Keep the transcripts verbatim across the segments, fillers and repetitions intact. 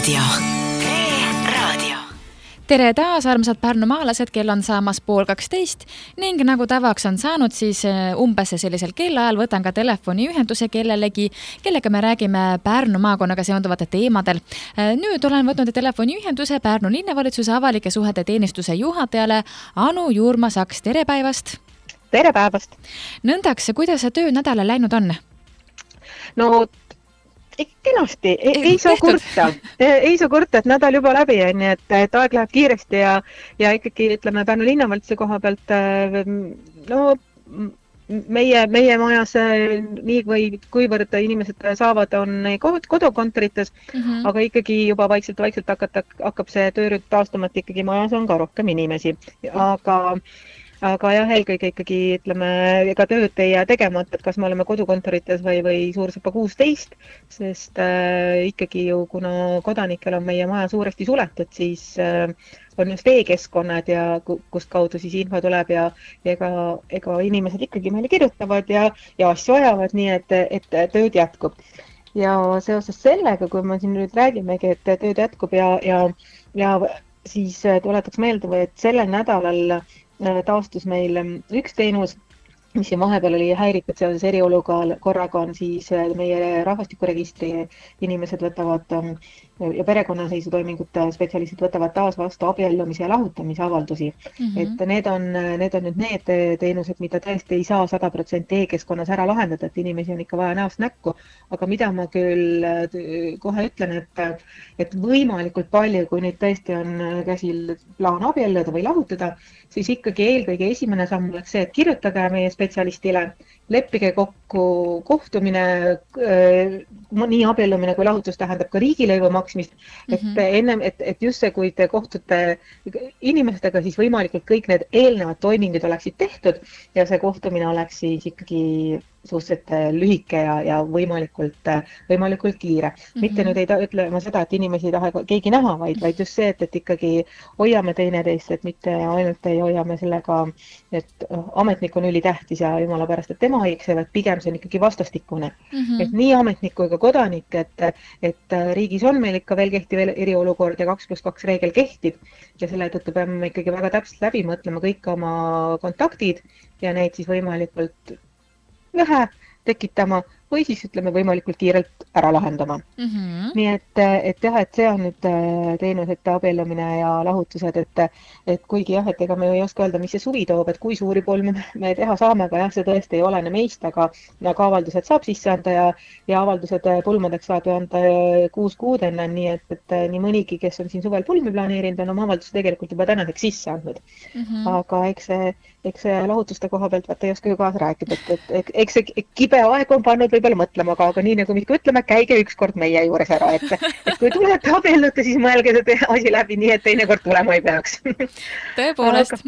E-raadio. E-raadio. Tere taas, armsad pärnumaalased, kell on saamas pool kaksteist ning nagu tavaks on saanud, siis umbes sellisel kellaajal võtan ka telefoni ühenduse kellelegi, kellega me räägime Pärnu maakonnaga seonduvate teemadel. Nüüd olen võtnud telefoni ühenduse Pärnu linnavalitsuse avalike suhete teenistuse juhatajale Anu Juurma-Saks. Tere päevast! Tere päevast! Nõndaks, kuidas see töö nädala läinud on? No kenasti, ei, ei saa kurta, ei saa kurta, et nädal juba läbi on, nii et, et aeg läheb kiiresti ja, ja ikkagi ütleme Pärnu linnavalitsuse koha pealt, no meie, meie majas nii või kuivõrd inimesed saavad, on kodukontorites, mm-hmm. aga ikkagi juba vaikselt-vaikselt hakata, hakkab see töörüt taastuma, et ikkagi majas on ka rohkem inimesi, aga Aga jah, eelkõige ikkagi, ütleme, ega tööd ei jää tegemata, et kas me oleme kodukontorites või, või Suursepa kuusteist, sest äh, ikkagi ju, kuna kodanikel on meie maja suuresti suletud, siis äh, on just e-keskkonnad ja kust kaudu siis info tuleb ja ega, ega inimesed ikkagi meile kirjutavad ja, ja asju ajavad, nii et, et tööd jätkub. Ja seoses sellega, kui me siin nüüd räägimegi, et tööd jätkub ja, ja, ja siis tuletaks meelde, et sellel nädalal taastus meil üks teenus, mis siin vahepeal oli häiritud seoses erioluga korraga, on siis meie rahvastikuregistri inimesed võtavad ja perekonnaseisutoimingute spetsialistid võtavad taas vastu abiellumise ja lahutamise avaldusi. Mm-hmm. Et need on, need on nüüd need teenused, mida tõesti ei saa sada protsenti e-keskkonnas ära lahendada, et inimesi on ikka vaja näost näkku, aga mida ma küll kohe ütlen, et, et võimalikult palju, kui nüüd tõesti on käsil plaan abielluda või lahutada, siis ikkagi eelkõige esimene samm oleks see, et kirjutage meie spetsialistile, leppige kokku kohtumine, nii abiellumine kui lahutus tähendab ka riigilõivu maksmist, et mm-hmm. ennem, et, et just see, kui te kohtute inimestega, siis võimalikult kõik need eelnevad toimingud oleksid tehtud ja see kohtumine oleks siis ikkagi suhteliselt lühike ja, ja võimalikult, võimalikult kiire. Mm-hmm. Mitte nüüd ei ta, ütle ma seda, et inimesi ei taha keegi näha, vaid, vaid just see, et, et ikkagi hoiame teineteist, et mitte ainult ei hoiame sellega, et ametnik on ülitähtis ja jumala pärast, et tema õigsevad, pigem see on ikkagi vastastikune. Mm-hmm. Et nii ametnik kui ka kodanik, et, et riigis on meil ikka veel kehtiv eriolukord ja kaks pluss kaks reegel kehtib ja selle tõttu peame ikkagi väga täpselt läbi mõtlema kõik oma kontaktid ja neid siis võimalikult vähe tekitama või siis ütleme võimalikult kiirelt ära lahendama. Mm-hmm. Nii et, et jah, et see on nüüd teenused, abiellumine ja lahutused, et, et kuigi jah, et ega me ei oska öelda, mis see suvi toob, et kui suuri pulmi me teha saame, aga jah, see tõesti ei olene meist, aga nagu avaldused saab sisse anda ja, ja avaldused pulmadeks saab ju anda kuus kuud enne, nii et, et nii mõnigi, kes on siin suvel pulmi planeerinud, on oma avalduse tegelikult juba tänaseks sisse andnud. Mm-hmm. Aga eks see, eks see lahutuste koha pealt vaata ei oska ju kaasa rääkida, et, et eks see kibe aeg on pannud peale mõtlema, aga, aga nii nagu me ikka ütleme, käige ükskord meie juures ära, et, et kui tulete abielluda, siis mõelge seda asi läbi nii, et teine kord tulema ei peaks. Tõepoolest.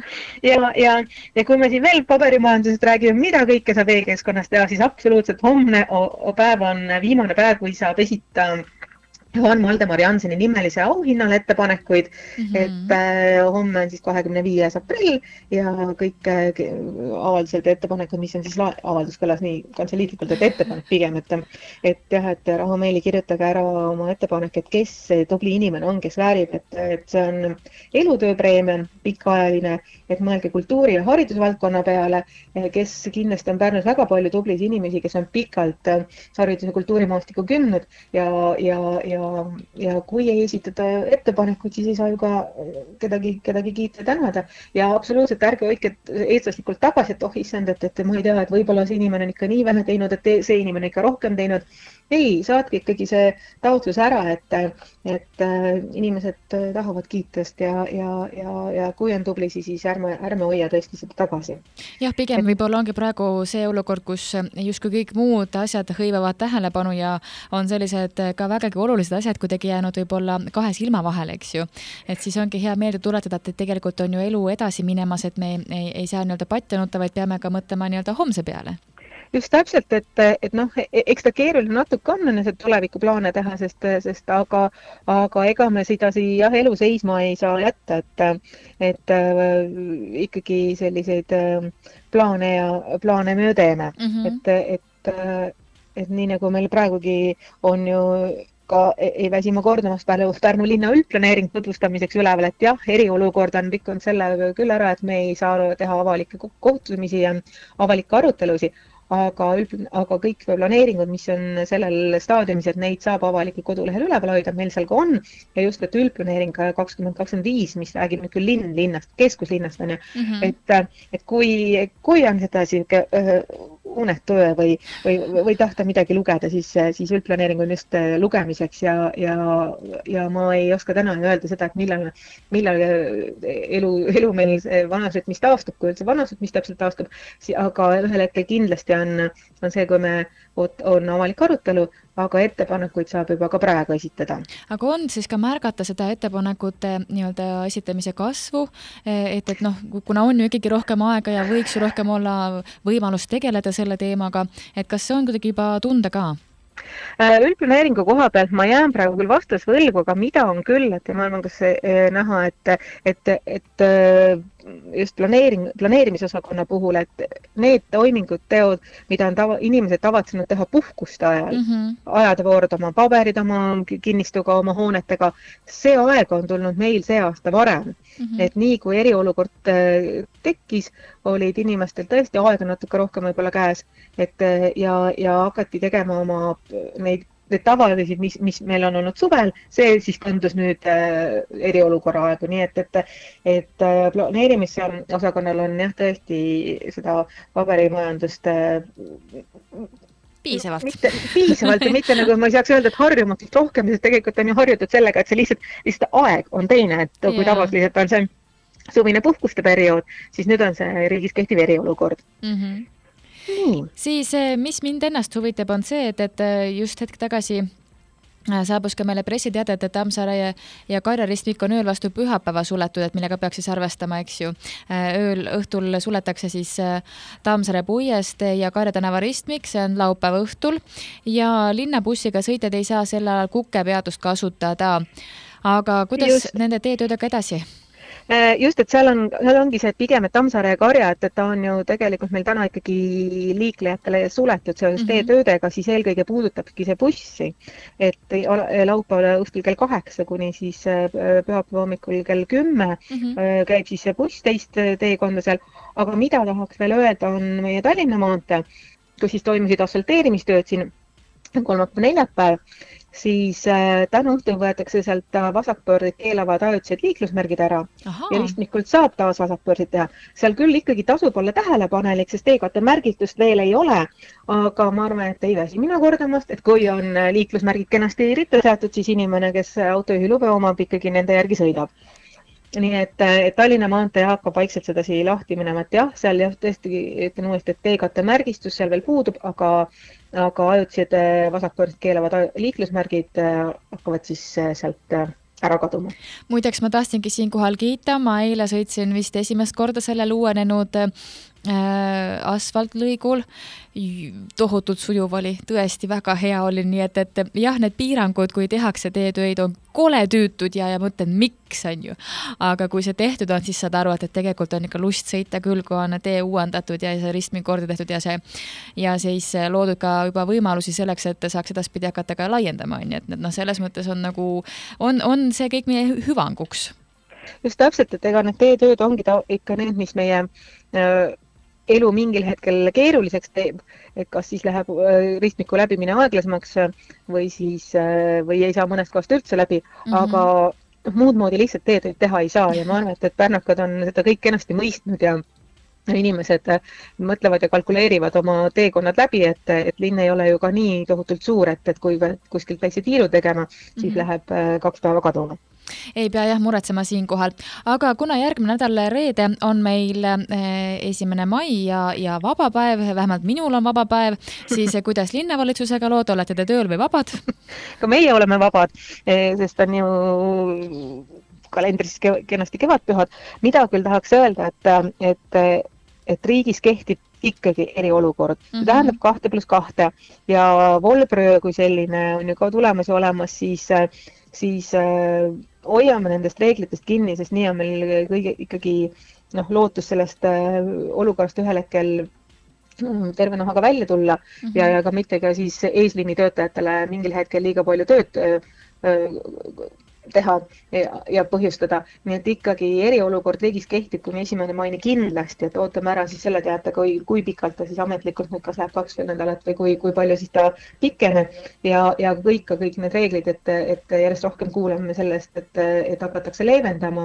ja, ja, ja kui me siin veel paberimajandusest räägime, mida kõike saab e-keskkonnas teha, siis absoluutselt homne päev on viimane päev, kui saab esita Juhan Maldemar Janseni nimelise auhinnale ettepanekuid, mm-hmm. et äh, homme on siis kahekümne viies aprill ja kõik äh, avaldused ja ettepanekud, mis on siis la- avaldus kõlas nii kantseliitlikult, et ettepanek pigem, et, et jah, et rahumeeli kirjutage ära oma ettepanek, et kes see tubli inimene on, kes väärib, et, et see on elutööpreemia, pikaajaline, et mõelge kultuuri- ja haridusvaldkonna peale, kes kindlasti on Pärnus väga palju tublis inimesi, kes on pikalt haridus- ja kultuurimaastiku kümnud ja, ja, ja ja kui ei esitada ettepanekuid, siis ei saa ju ka kedagi, kedagi kiita tänada ja absoluutselt ärge hoidke eestlaslikult tagasi, et oh issand, et, et ma ei tea, et võib-olla see inimene on ikka nii vähe teinud, et see inimene ikka rohkem teinud. Ei, saatke ikkagi see taotlus ära, et, et inimesed tahavad kiitest ja, ja, ja, ja kui on tubli, siis ärme, ärme hoia tõesti seda tagasi. Jah, pigem et... võib-olla ongi praegu see olukord, kus justkui kõik muud asjad hõivavad tähelepanu ja on sellised ka vägagi olulised asjad kuidagi jäänud võib-olla kahe silma vahele, eks ju. Et siis ongi hea meelde tuletada, et tegelikult on ju elu edasi minemas, et me ei, ei saa nii-öelda patjanuta, vaid peame ka mõtlema nii-öelda homse peale. Just täpselt, et, et noh, eks ta keeruline natuke on need tulevikuplaane teha, sest, sest aga, aga ega me seda jah, elu seisma ei saa jätta, et, et äh, ikkagi selliseid äh, plaane ja plaane me teeme. Mm-hmm. Et, et, et nii nagu meil praegugi on ju ka ei väsi ma kordamast Pärnu linna üldplaneering tutvustamiseks üleval, et jah, eriolukord on rikkunud selle küll ära, et me ei saa teha avalikke kohtumisi ja avalikke arutelusi, aga, aga kõik planeeringud, mis on sellel staadiumis, et neid saab avalikult kodulehel üleval hoida, meil seal ka on ja just, et üldplaneering kakskümmend kakskümmend viis, mis räägib nüüd küll linn linnast, keskuslinnast on ju, mm -hmm. et, et kui, kui on seda siuke unetöö või, või, või tahta midagi lugeda, siis, siis üldplaneering on just lugemiseks ja, ja, ja ma ei oska täna öelda seda, et millal, millal elu, elu meil vanusrütmis taastub, kui üldse vanusrütmis täpselt taastub, aga ühel hetkel kindlasti on, on see, kui me on avalik arutelu, aga ettepanekuid saab juba ka praegu esitada. Aga on siis ka märgata seda ettepanekute nii-öelda esitamise kasvu, et, et noh, kuna on ju ikkagi rohkem aega ja võiks ju rohkem olla võimalus tegeleda selle teemaga, et kas see on kuidagi juba tunda ka? Üldplaneeringu koha pealt ma jään praegu küll vastus võlgu, aga mida on küll, et ma arvan, kas näha, et, et, et just planeering, planeerimisosakonna puhul, et need toimingud teod, mida on tava, inimesed tavatsenud teha puhkuste ajal, mm -hmm. ajada voorud oma paberid, oma kinnistuga, oma hoonetega, see aeg on tulnud meil see aasta varem. Mm -hmm. Et nii kui eriolukord tekkis, olid inimestel tõesti aega natuke rohkem võib-olla käes, et ja, ja hakati tegema oma neid Need tavalised, mis, mis meil on olnud suvel, see siis kandus nüüd äh, eriolukorra aegu, nii et, et, et äh, planeerimise osakonnal on jah tõesti seda paberimajandust äh, piisavalt. Mitte, piisavalt ja mitte nagu ma ei saaks öelda, et harjumatult rohkem, sest tegelikult on ju harjutud sellega, et see lihtsalt, lihtsalt aeg on teine, et kui yeah. tavaliselt on see suvine puhkuste periood, siis nüüd on see riigis kehtiv eriolukord. Mhm. Nii. Siis mis mind ennast huvitab on see, et, et just hetk tagasi saabus ka meile pressiteadet, et Tammsaare ja Karja ristmik on ööl vastu pühapäeva suletud, et millega peaks siis arvestama, eks ju. Ööl õhtul suletakse siis Tammsaare puiest ja Karja tänava ristmik, see on laupäeva õhtul ja linnabussiga sõitjad ei saa sel ajal kukepeatust kasutada. Aga kuidas just nende teetöödega edasi? Just, et seal, on, seal ongi see, et pigem, et Tammsaare ja Karja, et, et ta on ju tegelikult meil täna ikkagi liiklejatele suletud seoses mm -hmm. teetöödega, siis eelkõige puudutabki see bussi, et laupäeva õhtul kell kaheksa kuni siis pühapäeva hommikul kell kümme mm -hmm. käib siis see buss teist teekonda seal, aga mida tahaks veel öelda, on meie Tallinna maantee, kus siis toimusid asfalteerimistööd siin kolmapäev neljapäev, siis äh, täna õhtul võetakse sealt vasakpöördid keelavad ajutised liiklusmärgid ära. Aha. Ja ristmikult saab taas vasakpöördid teha. Seal küll ikkagi tasub olla tähelepanelik, sest teekatte märgitust veel ei ole, aga ma arvan, et ei väsi mina kordamast, et kui on liiklusmärgid kenasti ritta seatud, siis inimene, kes autojuhilube omab, ikkagi nende järgi sõidab. Nii et, et Tallinna maantee hakkab vaikselt sedasi lahti minema, et jah, seal jah, tõesti ütlen uuesti, et teekatte märgistus seal veel puudub, aga aga ajutised vasakpöördid keelavad liiklusmärgid hakkavad siis sealt ära kaduma. Muideks ma tahtsingi siinkohal kiita, ma eile sõitsin vist esimest korda sellel uuenenud äh, asfaltlõigul. Tohutult sujuv oli, tõesti väga hea oli, nii et, et jah, need piirangud, kui tehakse teetöid, on kole tüütud ja, ja mõtlen, miks on ju. Aga kui see tehtud on, siis saad aru, et, et tegelikult on ikka lust sõita küll, kui on tee uuendatud ja see ristmik korda tehtud ja see ja siis loodud ka juba võimalusi selleks, et saaks edaspidi hakata ka laiendama. Nii et noh, selles mõttes on nagu, on, on see kõik meie hüvanguks. Just täpselt, et ega need teetööd ongi ta, ikka need, mis meie äh, elu mingil hetkel keeruliseks teeb, et kas siis läheb ristmiku läbimine aeglasemaks või siis või ei saa mõnest kohast üldse läbi, mm -hmm. aga muud moodi lihtsalt teetöid teha ei saa ja ma arvan, et, et pärnakad on seda kõik kenasti mõistnud ja inimesed mõtlevad ja kalkuleerivad oma teekonnad läbi, et, et linn ei ole ju ka nii tohutult suur, et, et kui kuskilt väikse tiiru tegema, siis mm -hmm. läheb kaks päeva kaduma. Ei pea jah muretsema siinkohal, aga kuna järgmine nädal reede on meil esimene mai ja, ja vaba päev, vähemalt minul on vaba päev, siis kuidas linnavalitsusega lood, olete te tööl või vabad? Ka meie oleme vabad, sest on ju kalendris kenasti kevadpühad. Mida küll tahaks öelda, et, et, et riigis kehtib ikkagi eriolukord. See tähendab kahte pluss kahte ja Volbröö kui selline on ju ka tulemas ja olemas, siis, siis hoiame nendest reeglitest kinni, sest nii on meil kõige ikkagi noh, lootus sellest olukorrast ühel hetkel terve nahaga välja tulla mm -hmm. ja, ja ka mitte ka siis eesliini töötajatele mingil hetkel liiga palju tööd öö, teha ja, ja põhjustada. Nii et ikkagi eriolukord riigis kehtib kuni esimene maini kindlasti, et ootame ära siis selle teate, kui, kui pikalt ta siis ametlikult nüüd kas läheb kakskümmend nädalat või kui, kui palju siis ta pikeneb ja, ja kõik, ka kõik need reeglid, et, et järjest rohkem kuuleme sellest, et, et hakatakse leevendama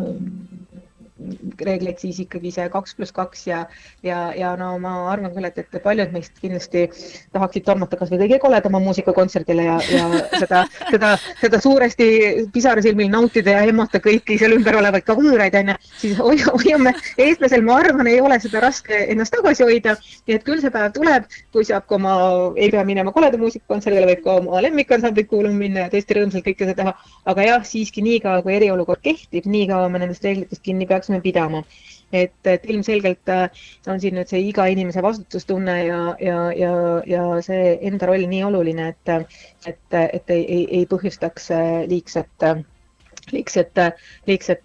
reegleid siis ikkagi see kaks pluss kaks ja, ja, ja no ma arvan küll, et, et paljud meist kindlasti tahaksid tormata kas või kõige koledama muusikakontserdile ja, ja seda, seda, seda suuresti pisarasilmil nautida ja emmata kõiki seal ümber olevaid ka võõraid, enne, siis hoiame eestlasel, ma arvan, ei ole seda raske ennast tagasi hoida, nii et küll see päev tuleb, kui saab ka oma, ei pea minema koleda muusikakontserdile, võib ka oma lemmikansamblit kuuluma minna ja tõesti rõõmsalt kõike seda teha, aga jah, siiski nii kaua, kui eriolukord kehtib, nii kaua me nendest reeglitest kinni peaks me pidama. Et, et ilmselgelt on siin nüüd see iga inimese vastutustunne ja, ja, ja, ja see enda roll nii oluline, et, et, et ei, ei, ei põhjustaks liigset, liigset, liigset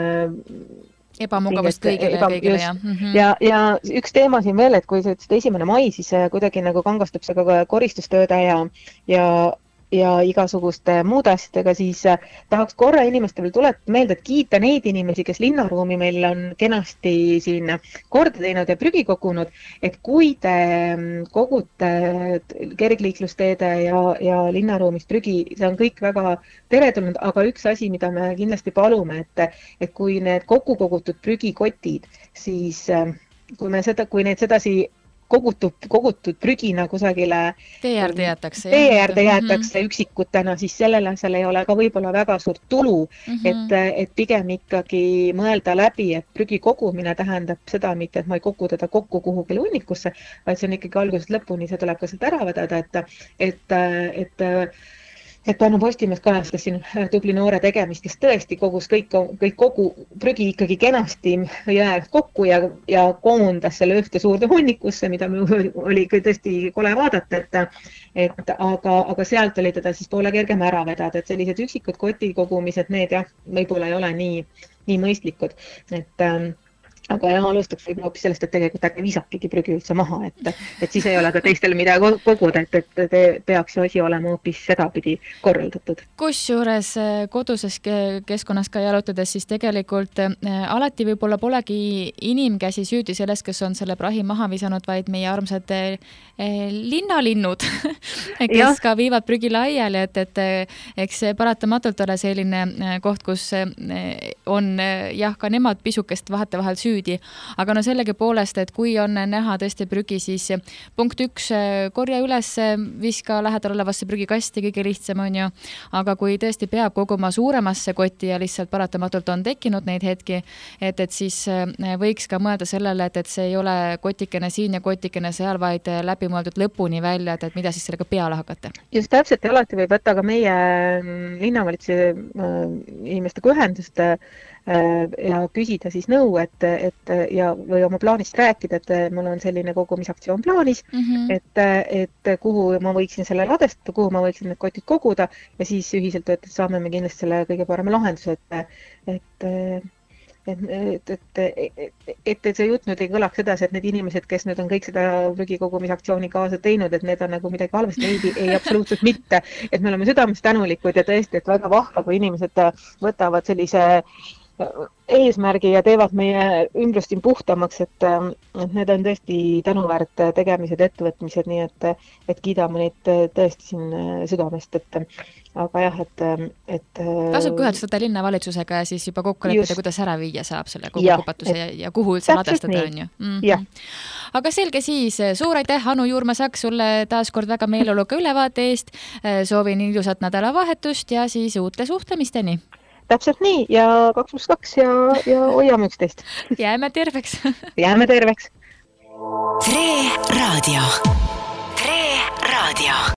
ebamugavust kõigile eba, ja kõigile. Ja. Mm -hmm. ja, ja üks teema siin veel, et kui sa ütlesid esimene mai, siis kuidagi nagu kangastub see ka koristustööde ja, ja ja igasuguste muude asjadega, siis tahaks korra inimestele tuletada meelde, et kiita neid inimesi, kes linnaruumi meil on kenasti siin korda teinud ja prügi kogunud, et kui te kogute kergliiklusteede ja, ja linnaruumist prügi, see on kõik väga teretulnud, aga üks asi, mida me kindlasti palume, et, et kui need kokku kogutud prügikotid, siis kui, me seda, kui need sedasi kogutud, kogutud prügina kusagile tee äärde jäetakse, tee äärde jäetakse mm -hmm. üksikutena, siis sellele seal ei ole ka võib-olla väga suurt tulu, mm -hmm. et, et pigem ikkagi mõelda läbi, et prügi kogumine tähendab seda mitte, et ma ei kogu teda kokku kuhugile hunnikusse, vaid see on ikkagi algusest lõpuni, see tuleb ka sealt ära vedada, et, et, et, et et Pärnu Postimees kajastas siin tubli noore tegemist, kes tõesti kogus kõik, kõik kogu prügi ikkagi kenasti jää kokku ja, ja koondas selle ühte suurde hunnikusse, mida oli tõesti kole vaadata, et, et aga, aga sealt oli teda siis poole kergem ära vedada, et sellised üksikud kotikogumised, need jah, võib-olla ei ole nii, nii mõistlikud, et aga jah, alustaks võib hoopis sellest, et tegelikult ärge visakegi prügi üldse maha, et, et siis ei ole ka teistel midagi koguda, et, et te peaks ju asi olema hoopis sedapidi korraldatud. Kusjuures koduses keskkonnas ka jalutades, siis tegelikult äh, alati võib-olla polegi inimkäsi süüdi selles, kes on selle prahi maha visanud, vaid meie armsad äh, linnalinnud, kes ja. ka viivad prügi laiali, et, et eks paratamatult ole selline koht, kus on jah, ka nemad pisukest vahete vahel süüdi. Aga no sellegi poolest, et kui on näha tõesti prügi, siis punkt üks, korja üles, viska lähedal olevasse prügikasti, kõige lihtsam on ju. Aga kui tõesti peab koguma suuremasse kotti ja lihtsalt paratamatult on tekkinud neid hetki, et, et siis võiks ka mõelda sellele, et, et see ei ole kotikene siin ja kotikene seal, vaid läbi mõeldud lõpuni välja, et, et mida siis sellega peale hakata. Just täpselt, ja alati võib võtta ka meie linnavalitsuse inimestega ühendust ja küsida siis nõu, et, et ja, või oma plaanist rääkida, et mul on selline kogumisaktsioon plaanis, mm -hmm. et, et kuhu ma võiksin selle ladestada, kuhu ma võiksin need kotid koguda ja siis ühiselt, et saame me kindlasti selle kõige parema lahenduse, et, et Et, et, et, et, et, et see jutt nüüd ei kõlaks edasi, et need inimesed, kes nüüd on kõik seda prügikogumisaktsiooni kaasa teinud, et need on nagu midagi halvasti, ei, ei absoluutselt mitte. Et me oleme südamest tänulikud ja tõesti, et väga vahva, kui inimesed võtavad sellise eesmärgi ja teevad meie ümbrust siin puhtamaks, et, et need on tõesti tänuväärt tegemised, ettevõtmised, nii et, et kiidame neid tõesti siin südamest, et aga jah, et, et tasub ühelt seda linnavalitsusega ja siis juba kokku leppida, kuidas ära viia saab selle kogukupatuse ja, ja kuhu üldse ladestada on ju. Mm -hmm. Aga selge siis, suur aitäh, Anu Juurma-Saks, sulle taas kord väga meeleoluka ülevaate eest. Soovin ilusat nädalavahetust ja siis uute suhtlemisteni. Täpselt nii ja kaks pluss kaks ja, ja hoiame üksteist. Jääme terveks. Jääme terveks. Tre Raadio. Tre Raadio.